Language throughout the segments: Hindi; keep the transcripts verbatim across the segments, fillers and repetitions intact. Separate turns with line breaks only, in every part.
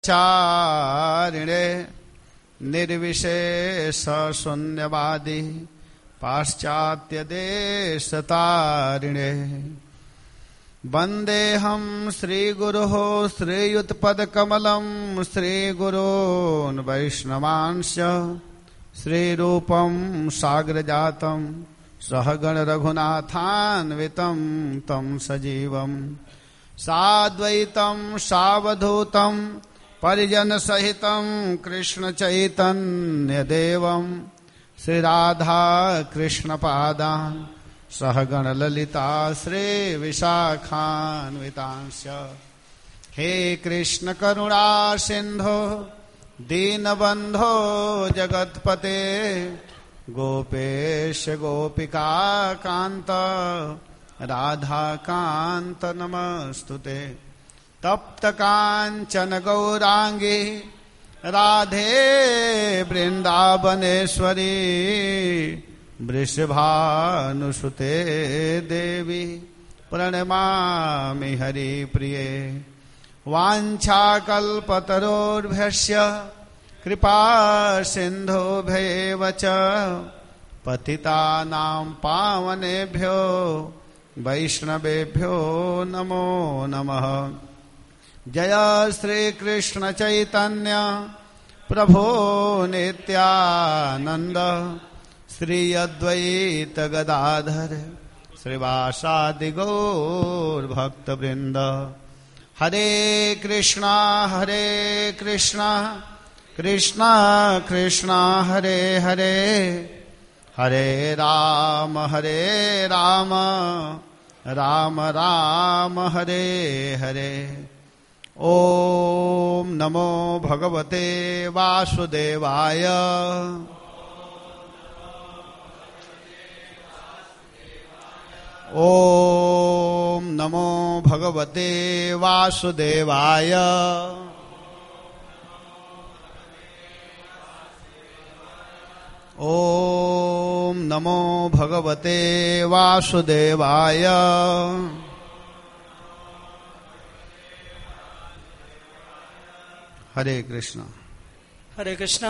चारिणे निर्विशेष शून्यवादी पाश्चात्य देशतारिणे वंदेहम श्रीगुरुः श्रीयुतपदकमलं श्रीगुरून् वैष्णवांश्च श्रीरूपं साग्रजातं सहगण रघुनाथान्वितं तं सजीवं साद्वैतं सावधूतं परिजन सहितं कृष्ण चैतन्य देवं श्री राधा कृष्ण पादान् सहगण ललिता श्री विशाखान्वितांश्च हे कृष्ण करुणा सिंधो दीनबंधो जगत्पते गोपेश गोपिका कांत राधा कांत नमस्तुते तप्त कांचन गौरांगी राधे वृंदावनेश्वरी वृषभानुसुते देवी प्रणमामि हरिप्रिये वाञ्छाकल्पतरोर्भ्यस्य कृपा सिन्धुभ्येव च पतितानां पावनेभ्यो वैष्णवेभ्यो नमो नमः। जय श्री कृष्ण चैतन्य प्रभो नित्यानंद श्री अद्वैत गदाधर श्रीवासादि गौर भक्त वृंद। हरे कृष्णा हरे कृष्णा कृष्णा कृष्णा हरे हरे हरे राम हरे राम राम राम हरे हरे। ओम नमो भगवते वासुदेवाय ओम नमो भगवते वासुदेवाय ओम नमो भगवते वासुदेवाय। हरे कृष्णा
हरे कृष्णा।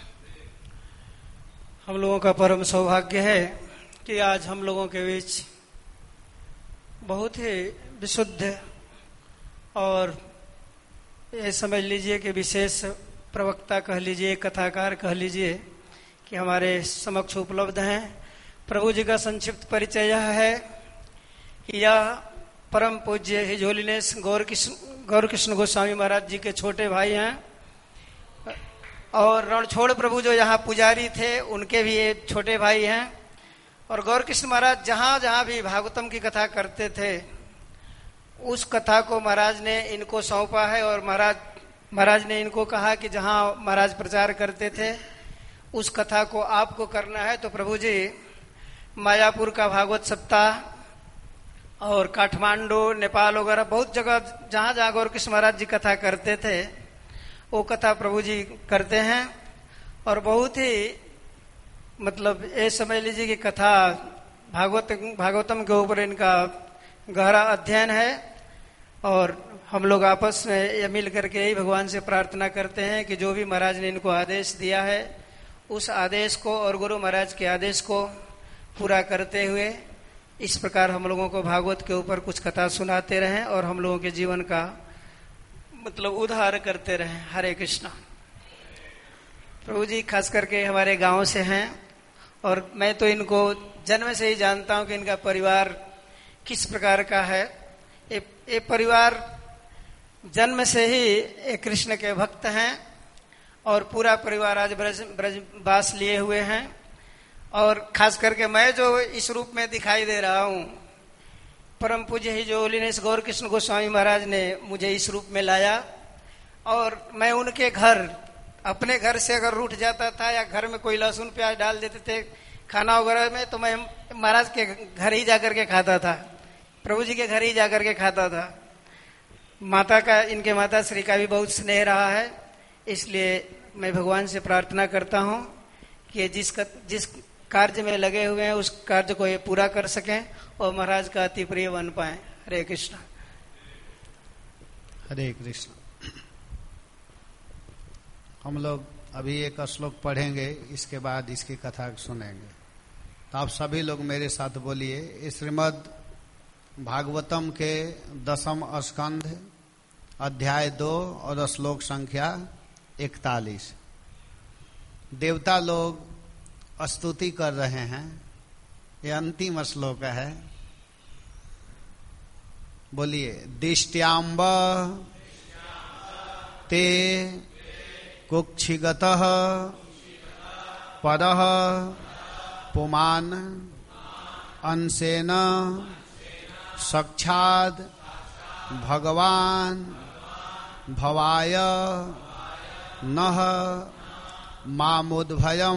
हम लोगों का परम सौभाग्य है कि आज हम लोगों के बीच बहुत ही विशुद्ध और ये समझ लीजिए कि विशेष प्रवक्ता कह लीजिए, कथाकार कह लीजिए कि हमारे समक्ष उपलब्ध हैं। प्रभु जी का संक्षिप्त परिचय यह है कि यह परम पूज्य हिज होलीनेस गौर कृष्ण गौर कृष्ण गोस्वामी महाराज जी के छोटे भाई हैं और रणछोड़ प्रभु जो यहाँ पुजारी थे उनके भी ये छोटे भाई हैं। और गौर कृष्ण महाराज जहाँ जहाँ भी भागवतम की कथा करते थे उस कथा को महाराज ने इनको सौंपा है और महाराज महाराज ने इनको कहा कि जहाँ महाराज प्रचार करते थे उस कथा को आपको करना है। तो प्रभु जी मायापुर का भागवत सप्ताह और काठमांडू नेपाल वगैरह बहुत जगह जहाँ जहाँ गौर कृष्ण महाराज जी कथा करते थे वो कथा प्रभु जी करते हैं। और बहुत ही मतलब ये समझ लीजिए कि कथा भागवत भागवतम के ऊपर इनका गहरा अध्ययन है। और हम लोग आपस में ये मिल करके यही भगवान से प्रार्थना करते हैं कि जो भी महाराज ने इनको आदेश दिया है उस आदेश को और गुरु महाराज के आदेश को पूरा करते हुए इस प्रकार हम लोगों को भागवत के ऊपर कुछ कथा सुनाते रहें और हम लोगों के जीवन का मतलब उद्धार करते रहें। हरे कृष्णा। प्रभु जी खास करके हमारे गांव से हैं और मैं तो इनको जन्म से ही जानता हूं कि इनका परिवार किस प्रकार का है। ये, ये परिवार जन्म से ही एक कृष्ण के भक्त हैं और पूरा परिवार आज ब्रज ब्रजवास लिए हुए हैं। और खास करके मैं जो इस रूप में दिखाई दे रहा हूँ परम पूज्य his holiness Gaur Krishna Goswami Maharaj ने मुझे इस रूप में लाया। और मैं उनके घर अपने घर से अगर रूठ जाता था या घर में कोई लहसुन प्याज डाल देते थे खाना वगैरह में तो मैं महाराज के घर ही जाकर के खाता था, प्रभु जी के घर ही जाकर के खाता था। माता का इनके माता श्री का भी बहुत स्नेह रहा है। इसलिए मैं भगवान से प्रार्थना करता हूँ कि जिस जिस कार्य में लगे हुए हैं उस कार्य को ये पूरा कर सकें और महाराज का अति प्रिय बन पाए। हरे कृष्ण।
हरे कृष्ण। हम लोग अभी एक श्लोक पढ़ेंगे, इसके बाद इसकी कथा सुनेंगे। तो आप सभी लोग मेरे साथ बोलिए। श्रीमद् भागवतम के दसम स्कंध अध्याय दो और श्लोक संख्या इकतालीस। देवता लोग स्तुति कर रहे हैं। ये अंतिम श्लोक है। बोलिए। दिष्ट्यांब ते कुक्षिगतः परः पुमान् अंशेन साक्षात् भगवान् भवाय नः मामुद्भयं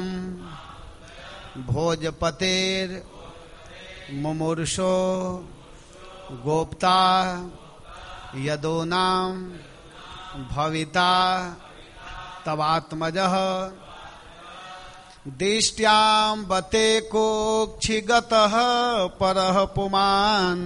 भोजपतेर् मुमुर्षो गोप्ता यदोनां भविता तवात्मजः दिष्ट्यां बते कोक्षिगतः परः पुमान्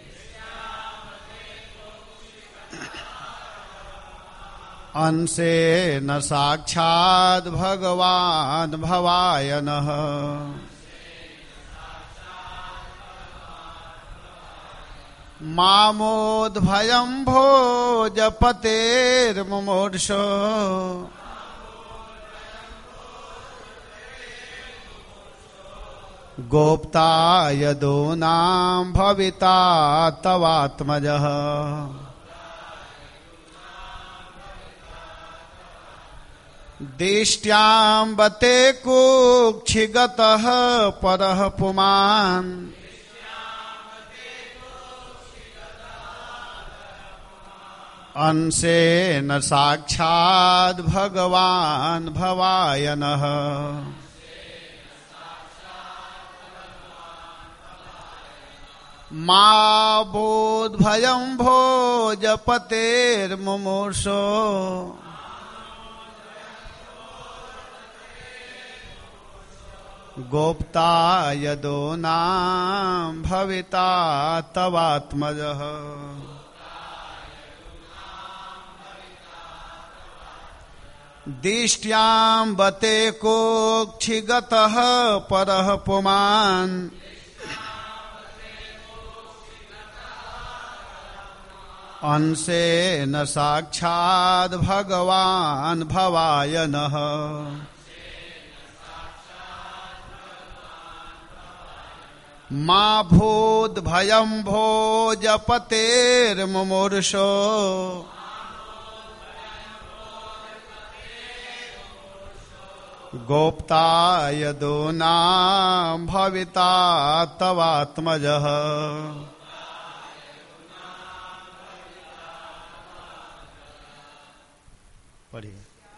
अंशेन साक्षात् भगवान् भवाय नः मामोद्भयं भोजपतेर्मुमुर्षो गोप्ता यदूनां भविता तवात्मजः दिष्ट्यां बते कुक्षिगतः परः पुमान् अंशेन साक्षात् भगवान् भवाय नः मा बोधभयं भोजपतेर्मुमुर्षो गोप्ता यदूनां भविता तवात्मजः दिष्ट्यां बते कोक्षिगतः परः पुमान् अंशेन साक्षात् भगवान् भवाय नः मा भूद्भयं भोजपतेर्मुमुर्षो गोप्ता यदूनां भविता तवात्मजः पढ़िए।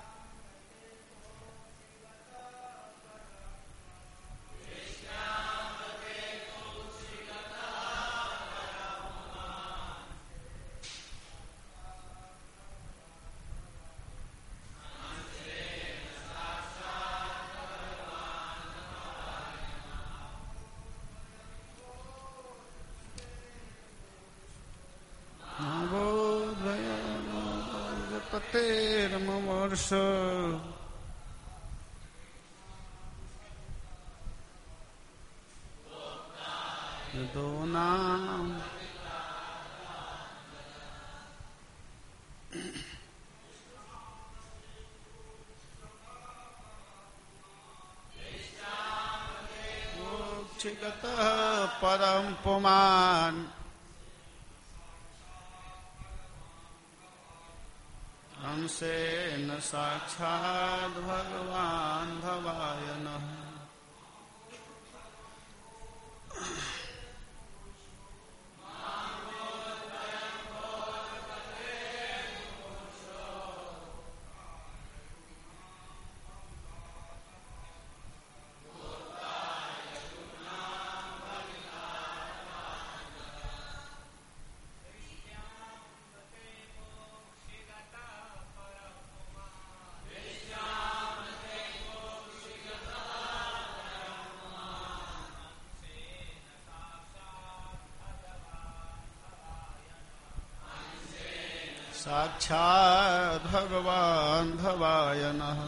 पतेर्मुमुर्षो यदूनां कुक्षिगतः परं पुमान् अंशेन साक्षात् भगवान् भवाय नः साक्षात् भगवान् भवाय नमः।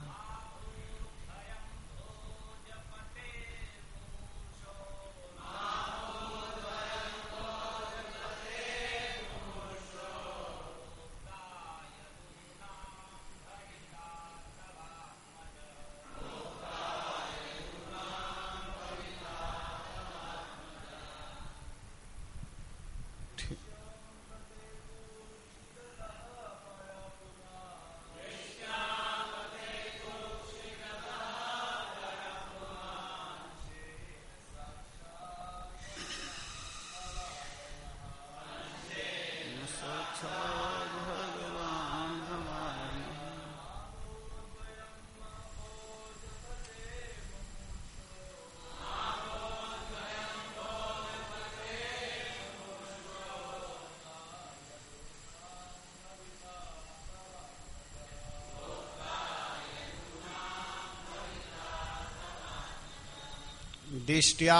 दिष्ट्या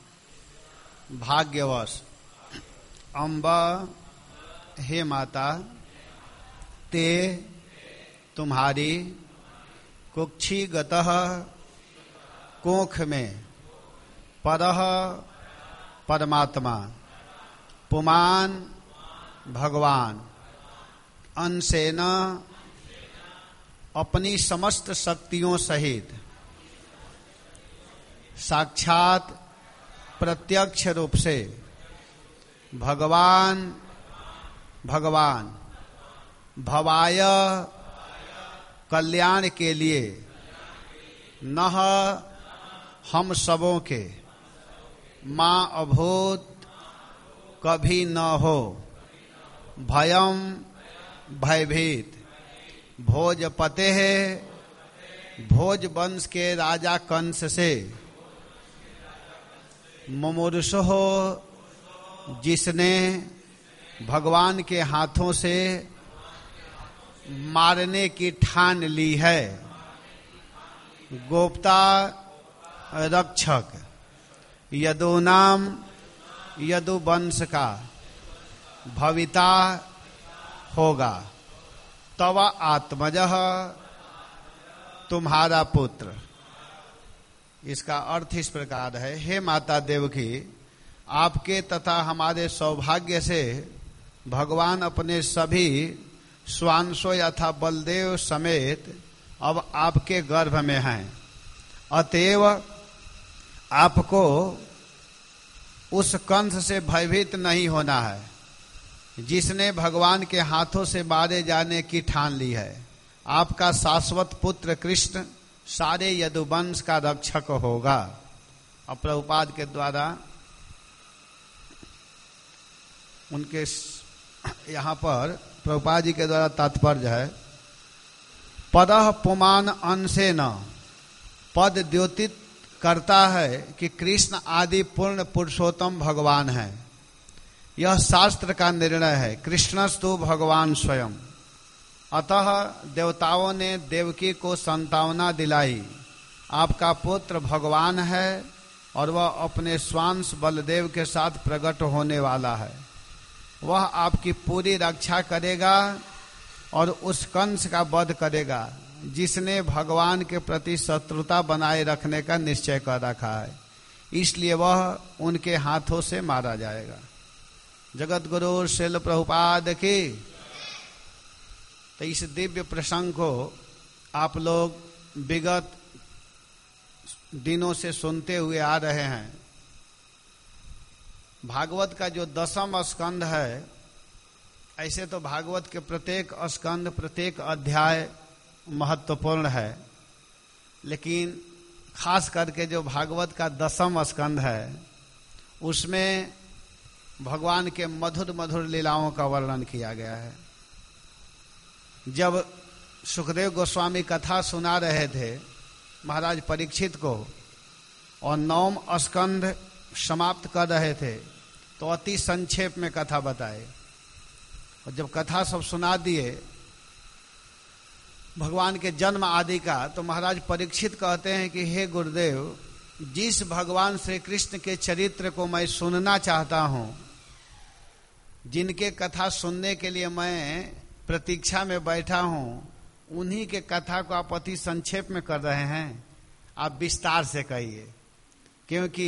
भाग्यवश अम्ब हे माता ते तुम्हारी कुक्षी गतः कोख में परह परमात्मा पुमान भगवान अंशेन अपनी समस्त शक्तियों सहित साक्षात प्रत्यक्ष रूप से भगवान भगवान भवाय कल्याण के लिए नह हम सबों के माँ अभूत कभी न हो भयम भयभीत भोजपते है भोज वंश के राजा कंस से मुमुर्ष हो जिसने भगवान के हाथों से मारने की ठान ली है गोप्ता रक्षक यदुनाम यदु वंश का भविता होगा तव आत्मजः तुम्हारा पुत्र। इसका अर्थ इस प्रकार है, हे माता देवकी, आपके तथा हमारे सौभाग्य से भगवान अपने सभी स्वांशों यथा बलदेव समेत अब आपके गर्भ में हैं। अतएव आपको उस कंस से भयभीत नहीं होना है जिसने भगवान के हाथों से मारे जाने की ठान ली है। आपका शाश्वत पुत्र कृष्ण सारे यदुवंश का रक्षक होगा। अब प्रभुपाद के द्वारा उनके यहाँ पर प्रभुपाद जी के द्वारा तात्पर्य है, पदः पुमान अंशे न, पद द्योतित करता है कि कृष्ण आदि पूर्ण पुरुषोत्तम भगवान है। यह शास्त्र का निर्णय है। कृष्णस्तु भगवान स्वयं। अतः देवताओं ने देवकी को संतावना दिलाई। आपका पुत्र भगवान है और वह अपने स्वांश बलदेव के साथ प्रकट होने वाला है। वह आपकी पूरी रक्षा करेगा और उस कंस का वध करेगा जिसने भगवान के प्रति शत्रुता बनाए रखने का निश्चय कर रखा है। इसलिए वह उनके हाथों से मारा जाएगा। जगत गुरु श्रील प्रभुपाद की। तो इस दिव्य प्रसंग को आप लोग विगत दिनों से सुनते हुए आ रहे हैं। भागवत का जो दसम स्कंध है, ऐसे तो भागवत के प्रत्येक स्कंध प्रत्येक अध्याय महत्वपूर्ण है, लेकिन खास करके जो भागवत का दसम स्कंध है उसमें भगवान के मधुर मधुर लीलाओं का वर्णन किया गया है। जब सुखदेव गोस्वामी कथा सुना रहे थे महाराज परीक्षित को और नवम स्कंध समाप्त कर रहे थे तो अति संक्षेप में कथा बताए, और जब कथा सब सुना दिए भगवान के जन्म आदि का, तो महाराज परीक्षित कहते हैं कि हे गुरुदेव, जिस भगवान श्री कृष्ण के चरित्र को मैं सुनना चाहता हूं, जिनके कथा सुनने के लिए मैं प्रतीक्षा में बैठा हूं, उन्हीं के कथा को आप अति संक्षेप में कर रहे हैं। आप विस्तार से कहिए, क्योंकि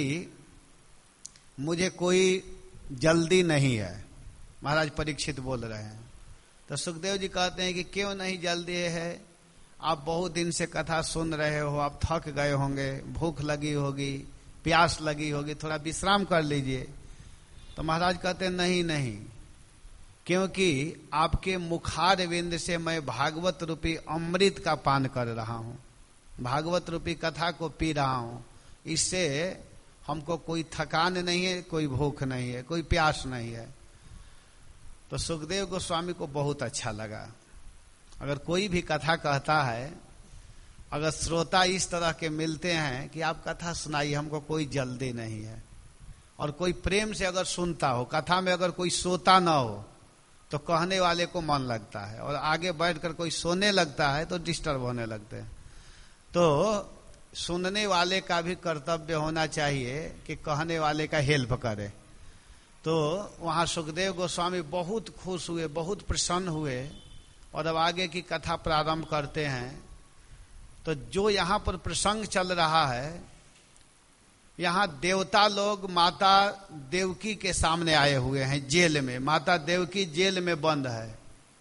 मुझे कोई जल्दी नहीं है। महाराज परीक्षित बोल रहे हैं। तो सुखदेव जी कहते हैं कि क्यों नहीं जल्दी है? आप बहुत दिन से कथा सुन रहे हो, आप थक गए होंगे, भूख लगी होगी, प्यास लगी होगी, थोड़ा विश्राम कर लीजिए। तो महाराज कहते हैं नहीं नहीं, क्योंकि आपके मुखार विंद से मैं भागवत रूपी अमृत का पान कर रहा हूं, भागवत रूपी कथा को पी रहा हूं। इससे हमको कोई थकान नहीं है, कोई भूख नहीं है, कोई प्यास नहीं है। तो सुखदेव गोस्वामी को बहुत अच्छा लगा। अगर कोई भी कथा कहता है, अगर श्रोता इस तरह के मिलते हैं कि आप कथा सुनाइए, हमको कोई जल्दी नहीं है, और कोई प्रेम से अगर सुनता हो, कथा में अगर कोई सोता ना हो तो कहने वाले को मन लगता है, और आगे बैठकर कोई सोने लगता है तो डिस्टर्ब होने लगते हैं। तो सुनने वाले का भी कर्तव्य होना चाहिए कि कहने वाले का हेल्प करे। तो वहां सुखदेव गोस्वामी बहुत खुश हुए, बहुत प्रसन्न हुए, और अब आगे की कथा प्रारंभ करते हैं। तो जो यहाँ पर प्रसंग चल रहा है, यहाँ देवता लोग माता देवकी के सामने आए हुए हैं जेल में। माता देवकी जेल में बंद है।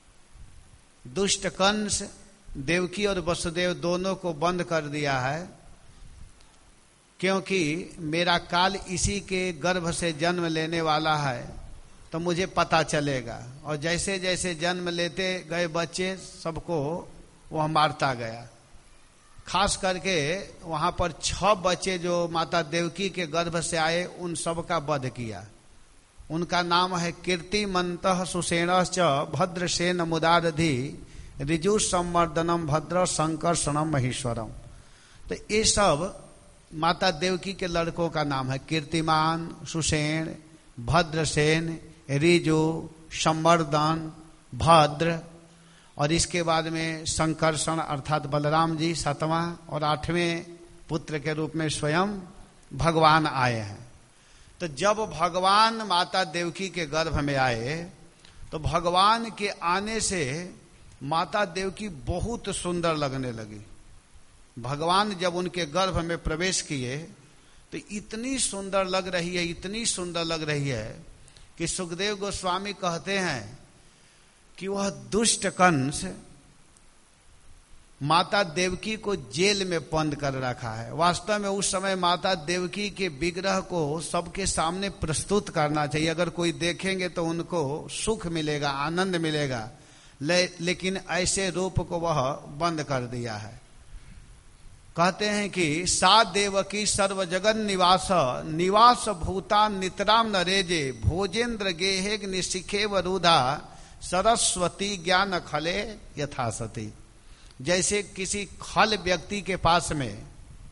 दुष्ट कंस देवकी और वसुदेव दोनों को बंद कर दिया है, क्योंकि मेरा काल इसी के गर्भ से जन्म लेने वाला है, तो मुझे पता चलेगा। और जैसे जैसे जन्म लेते गए बच्चे, सबको वह मारता गया। खास करके वहां पर छह बच्चे जो माता देवकी के गर्भ से आए, उन सब का वध किया। उनका नाम है कीर्तिमंतः सुषेणश्च भद्रसेन मुदादधि ऋजु संवर्धनम भद्र संकर्षणम महेश्वरम। तो ये सब माता देवकी के लड़कों का नाम है। कीर्तिमान, सुषेण, भद्रसेन, ऋजु, संवर्धन, भद्र, और इसके बाद में संकर्षण अर्थात बलराम जी सातवां, और आठवें पुत्र के रूप में स्वयं भगवान आए हैं। तो जब भगवान माता देवकी के गर्भ में आए, तो भगवान के आने से माता देवकी बहुत सुंदर लगने लगी। भगवान जब उनके गर्भ में प्रवेश किए तो इतनी सुंदर लग रही है, इतनी सुंदर लग रही है कि सुखदेव गोस्वामी कहते हैं कि वह दुष्ट कंस माता देवकी को जेल में बंद कर रखा है। वास्तव में उस समय माता देवकी के विग्रह को सबके सामने प्रस्तुत करना चाहिए। अगर कोई देखेंगे तो उनको सुख मिलेगा, आनंद मिलेगा, ले, लेकिन ऐसे रूप को वह बंद कर दिया है। कहते हैं कि सा देवकी सर्व जगन निवास निवास भूता नितराम नरेजे भोजेन्द्र गेहेग निशिखे वरुधा सरस्वती ज्ञान खले यथा सती। जैसे किसी खल व्यक्ति के पास में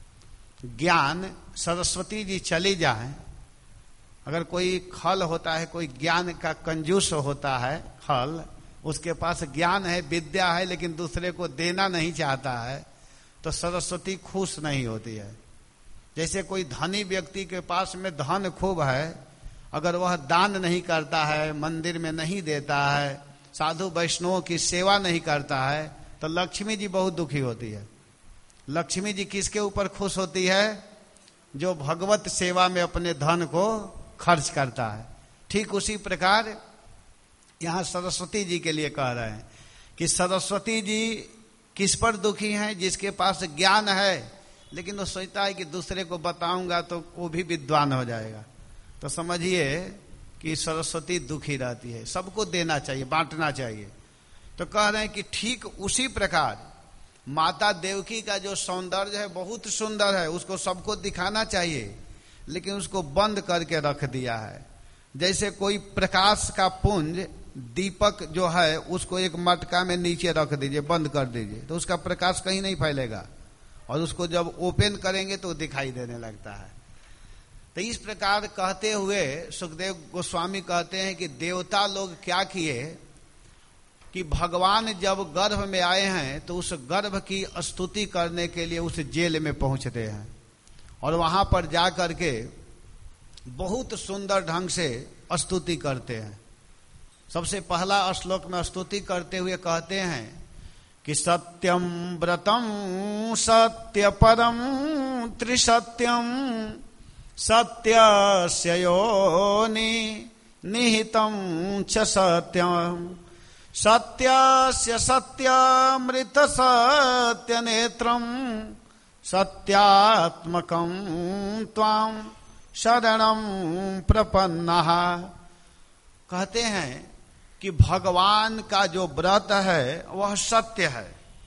ज्ञान सरस्वती जी चली जाए, अगर कोई खल होता है, कोई ज्ञान का कंजूस होता है खल, उसके पास ज्ञान है, विद्या है, लेकिन दूसरे को देना नहीं चाहता है, तो सरस्वती खुश नहीं होती है। जैसे कोई धनी व्यक्ति के पास में धन खूब है, अगर वह दान नहीं करता है, मंदिर में नहीं देता है, साधु वैष्णवों की सेवा नहीं करता है, तो लक्ष्मी जी बहुत दुखी होती है। लक्ष्मी जी किसके ऊपर खुश होती है? जो भगवत सेवा में अपने धन को खर्च करता है। ठीक उसी प्रकार यहां सरस्वती जी के लिए कह रहे हैं कि सरस्वती जी किस पर दुखी हैं? जिसके पास ज्ञान है, लेकिन वो सोचता है कि दूसरे को बताऊंगा तो वो भी विद्वान हो जाएगा। तो समझिए कि सरस्वती दुखी रहती है। सबको देना चाहिए, बांटना चाहिए। तो कह रहे हैं कि ठीक उसी प्रकार माता देवकी का जो सौंदर्य है बहुत सुंदर है, उसको सबको दिखाना चाहिए, लेकिन उसको बंद करके रख दिया है। जैसे कोई प्रकाश का पुंज, दीपक जो है, उसको एक मटका में नीचे रख दीजिए, बंद कर दीजिए, तो उसका प्रकाश कहीं नहीं फैलेगा, और उसको जब ओपन करेंगे तो दिखाई देने लगता है। तो इस प्रकार कहते हुए सुखदेव गोस्वामी कहते हैं कि देवता लोग क्या किए कि भगवान जब गर्भ में आए हैं तो उस गर्भ की स्तुति करने के लिए उस जेल में पहुंचते हैं, और वहां पर जाकर के बहुत सुंदर ढंग से स्तुति करते हैं। सबसे पहला श्लोक में स्तुति करते हुए कहते हैं कि सत्यम व्रतम सत्य परम त्रिसत्यम सत्यस्य योनि निहितं च सत्यम सत्यस्य सत्यामृत सत्य नेत्रम सत्यात्मकं त्वां शरणं प्रपन्नः। कहते हैं कि भगवान का जो व्रत है वह सत्य है।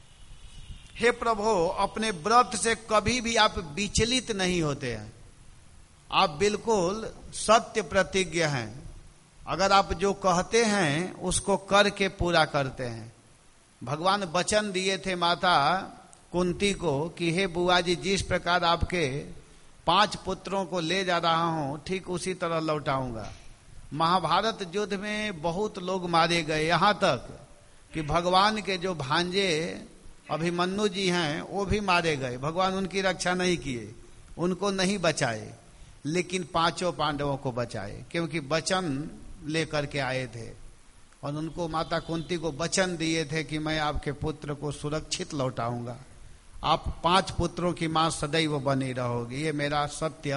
हे प्रभु, अपने व्रत से कभी भी आप विचलित नहीं होते हैं, आप बिल्कुल सत्य प्रतिज्ञ हैं। अगर आप जो कहते हैं उसको करके पूरा करते हैं। भगवान वचन दिए थे माता कुंती को कि हे बुआ जी, जिस प्रकार आपके पांच पुत्रों को ले जा रहा हूं ठीक उसी तरह लौटाऊंगा। महाभारत युद्ध में बहुत लोग मारे गए, यहां तक कि भगवान के जो भांजे अभिमन्यु जी हैं वो भी मारे गए। भगवान उनकी रक्षा नहीं किए, उनको नहीं बचाए, लेकिन पांचों पांडवों को बचाए, क्योंकि वचन लेकर के आए थे और उनको माता कुंती को वचन दिए थे कि मैं आपके पुत्र को सुरक्षित लौटाऊंगा, आप पांच पुत्रों की मां सदैव बनी रहोगी। ये मेरा सत्य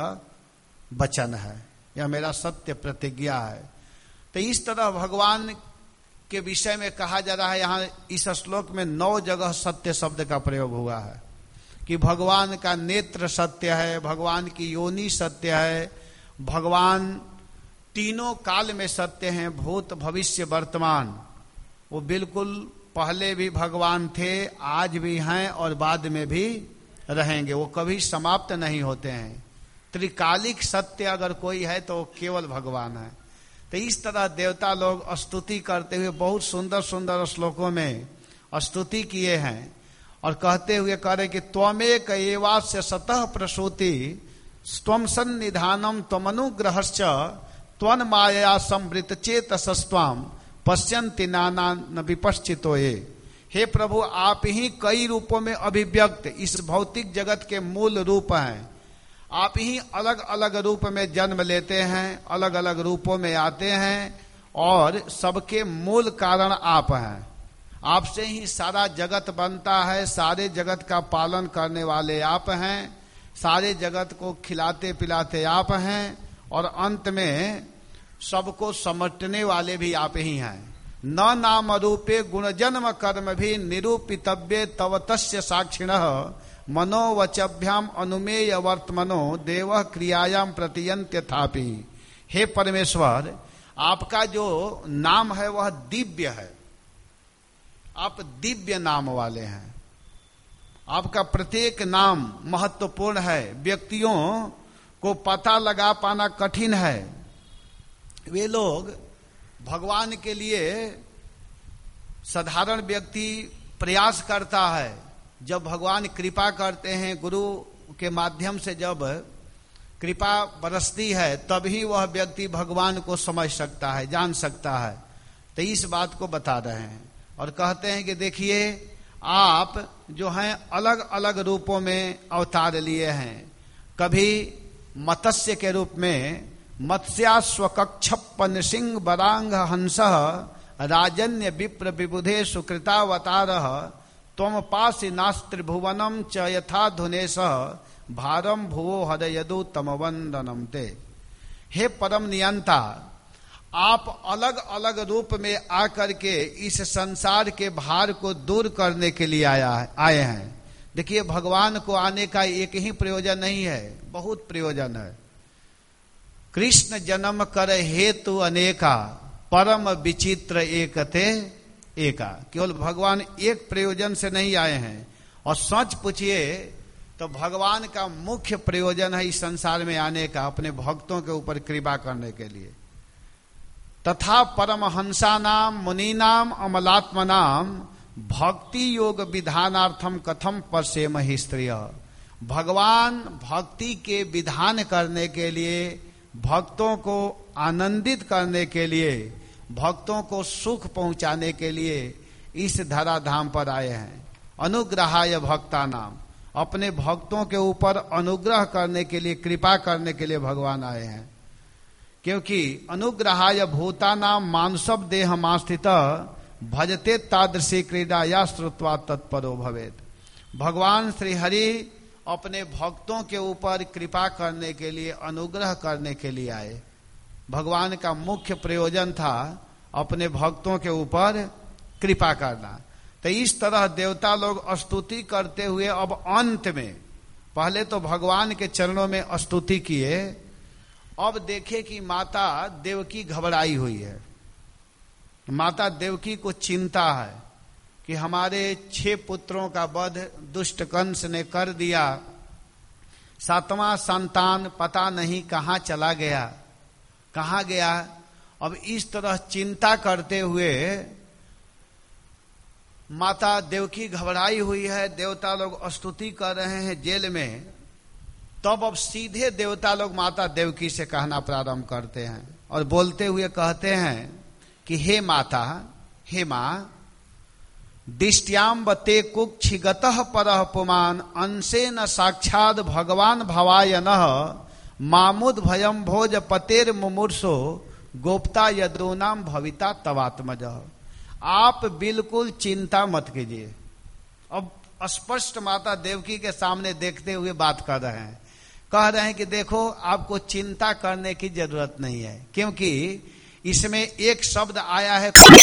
वचन है, यह मेरा सत्य प्रतिज्ञा है। तो इस तरह भगवान के विषय में कहा जा रहा है। यहाँ इस श्लोक में नौ जगह सत्य शब्द का प्रयोग हुआ है कि भगवान का नेत्र सत्य है, भगवान की योनि सत्य है, भगवान तीनों काल में सत्य हैं, भूत भविष्य वर्तमान। वो बिल्कुल पहले भी भगवान थे, आज भी हैं और बाद में भी रहेंगे, वो कभी समाप्त नहीं होते हैं। त्रिकालिक सत्य अगर कोई है तो केवल भगवान है। तो इस तरह देवता लोग स्तुति करते हुए बहुत सुंदर सुंदर श्लोकों में स्तुति किए हैं और कहते हुए कह रहे कि त्वमेक एवास्य सतः प्रसूति त्वं सन्निधानम त्वमनुग्रहश्च त्वन माया संवृत चेतसस्त्वाम पश्यन्ति नाना न विपश्चितो ये। हे प्रभु, आप ही कई रूपों में अभिव्यक्त इस भौतिक जगत के मूल रूप हैं। आप ही अलग अलग रूप में जन्म लेते हैं, अलग अलग रूपों में आते हैं और सबके मूल कारण आप हैं। आपसे ही सारा जगत बनता है, सारे जगत का पालन करने वाले आप हैं, सारे जगत को खिलाते पिलाते आप हैं और अंत में सबको समेटने वाले भी आप ही हैं। न नाम रूपे गुण जन्म कर्म भी निरूपितव्य तव तस्य साक्षिणः मनोवचभ्याम अनुमेय वर्तमनो देव क्रियायाम प्रतियंत्य थापि। हे परमेश्वर, आपका जो नाम है वह दिव्य है, आप दिव्य नाम वाले हैं। आपका प्रत्येक नाम महत्वपूर्ण है, व्यक्तियों को पता लगा पाना कठिन है। वे लोग भगवान के लिए साधारण व्यक्ति प्रयास करता है, जब भगवान कृपा करते हैं, गुरु के माध्यम से जब कृपा बरसती है तभी वह व्यक्ति भगवान को समझ सकता है, जान सकता है। तो इस बात को बता रहे हैं और कहते हैं कि देखिए, आप जो हैं अलग अलग रूपों में अवतार लिए हैं। कभी मत्स्य के रूप में मत्स्यास्वकक्षप नृसिंह बरांग हंस राजन्य विप्र विबुधे सुकृतावतार त्वम पासी नास्त्रिभुवनम च यथा धुनेश भारम भुवो हृदयदु तमवंदनम ते। हे परम नियंता, आप अलग अलग रूप में आकर के इस संसार के भार को दूर करने के लिए आया आए हैं। देखिए, भगवान को आने का एक ही प्रयोजन नहीं है, बहुत प्रयोजन है। कृष्ण जन्म कर हेतु अनेका परम विचित्र एकते एका। केवल भगवान एक प्रयोजन से नहीं आए हैं। और सच पूछिए तो भगवान का मुख्य प्रयोजन है इस संसार में आने का, अपने भक्तों के ऊपर कृपा करने के लिए। तथा परमहंसा नाम मुनीनाम अमलात्मनाम भक्ति योग विधानार्थम कथम पश्येम हि स्त्रिय। भगवान भक्ति के विधान करने के लिए, भक्तों को आनंदित करने के लिए, भक्तों को सुख पहुंचाने के लिए इस धराधाम पर आए हैं। अनुग्रहाय भक्ता नाम, अपने भक्तों के ऊपर अनुग्रह करने के लिए, कृपा करने के लिए भगवान आए हैं। क्योंकि अनुग्रहाय भूतानाम मानसव देहमास्थित भजते तादृशी क्रीडा या श्रुत्वा तत्परो भवेत। भगवान श्री हरि अपने भक्तों के ऊपर कृपा करने के लिए, अनुग्रह करने के लिए आए। भगवान का मुख्य प्रयोजन था अपने भक्तों के ऊपर कृपा करना। तो इस तरह देवता लोग स्तुति करते हुए अब अंत में, पहले तो भगवान के चरणों में स्तुति किए, अब देखे कि माता देवकी घबराई हुई है। माता देवकी को चिंता है कि हमारे छह पुत्रों का वध दुष्ट कंस ने कर दिया, सातवां संतान पता नहीं कहाँ चला गया, कहाँ गया। अब इस तरह चिंता करते हुए माता देवकी घबराई हुई है। देवता लोग स्तुति कर रहे हैं जेल में। तब अब सीधे देवता लोग माता देवकी से कहना प्रारंभ करते हैं और बोलते हुए कहते हैं कि हे माता, हे मां, दिष्ट्याम बते कुक्षिगतः परः पुमान अंशे न साक्षात भगवान भवाय नः मामुद भयम भोज पतेर मुमूर्षो गोप्ता यद्रोनाम भविता तवात्मज। आप बिल्कुल चिंता मत कीजिए। अब स्पष्ट माता देवकी के सामने देखते हुए बात कर रहे हैं, कह रहे हैं कि देखो, आपको चिंता करने की जरूरत नहीं है, क्योंकि इसमें एक शब्द आया है